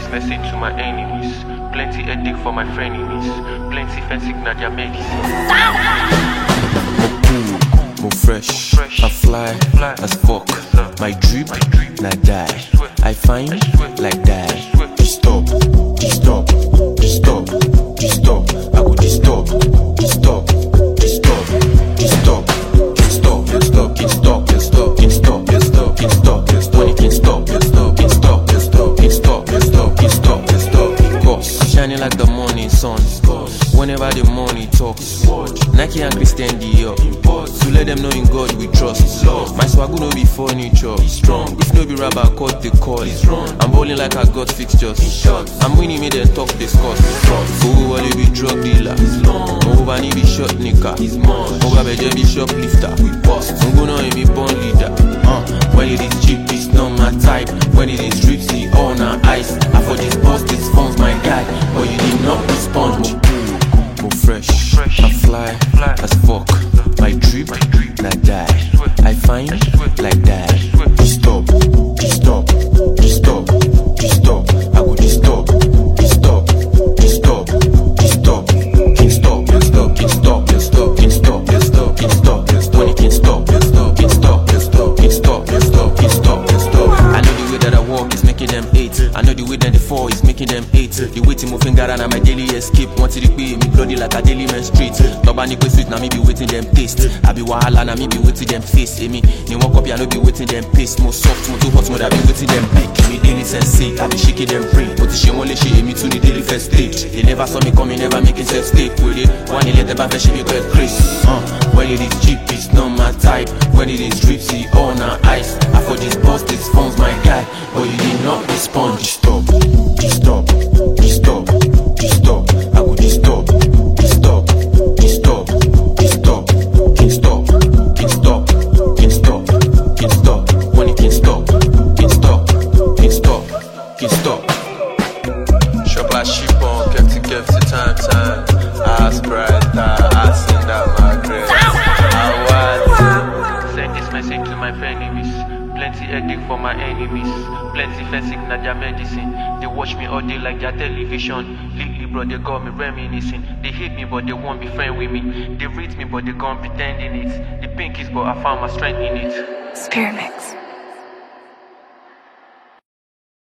this message to my enemies. Plenty headache for my frenemies. Plenty fancy na their medicine. More cool, more fresh. I fly as fuck. My drip, na die. I find like that. Just stop, just stop, just stop, just stop. I go just stop, just stop, just stop, just stop, just stop, just stop, just stop, just stop, just stop, just stop, just stop, just stop. When it can stop, just stop, just stop, just stop, just stop, just stop, just stop, just stop. Cause shining like the morning sun. Whenever the money talks, Nike and Christian Dior. To let them know in God we trust. My swag no be furniture. If no be rubber, cut the cord. I'm bowling like I got fixtures. I'm winning me then talk discuss. Who will be drug dealer? Over ni be shot nigga. Over beje be shoplifter. I'm gonna be born leader. When it is cheap, it's not my type. When it is dripsy, all na ice. I for this boss, this phone's my guy. But you did not respond. More fresh. I fly as fuck. My drip, na die. I find like that. Just stop, just stop, just stop, just stop. I go just stop, just stop, just stop, just stop. Can't stop, can't stop, can't stop, can't stop, can't stop, can't stop, can't stop, can't stop. When it can't stop, can't stop, can't stop, can't stop, can't stop, can't stop, can't stop, can't stop. I know the way that I walk is making them hate. I know the way that they fall is making them hate. The way to move finger and my daily escape. Want to be me bloody like a daily menstruate. Nobody go sweet, now me be waiting them taste. I be wahala, now me be waiting them face. Me, ni walk up, I no be waiting them pace. More soft, more too hot, more I be waiting them bake. Me daily sensate, I be shaking them brain. But she only she me to the daily first stage. They never saw me coming, never making self stake with it. One day later, back she be quite crazy. When it is cheap, it's not my type. When it is dripsy, all na ice. I for this boss, this phone's my guy. But you did not respond. Just stop, just stop, just stop, just stop. I go just stop, just stop, just stop, just stop. Can't stop, can't stop, can't stop, can't stop. When it can't stop, can't stop, can't stop, can't stop. Shop I ship on, kept to time. I spread that, I send out my grace. I Send this message to my enemies. Plenty headache for my enemies. Plenty fancy na their medicine. They watch me all day like their television. Lately, bro, they got me reminiscing. They hate me, but they won't be friend with me. They rate me, but they gon' pretend in it. The pink is, but I found my strength in it. Spearmix.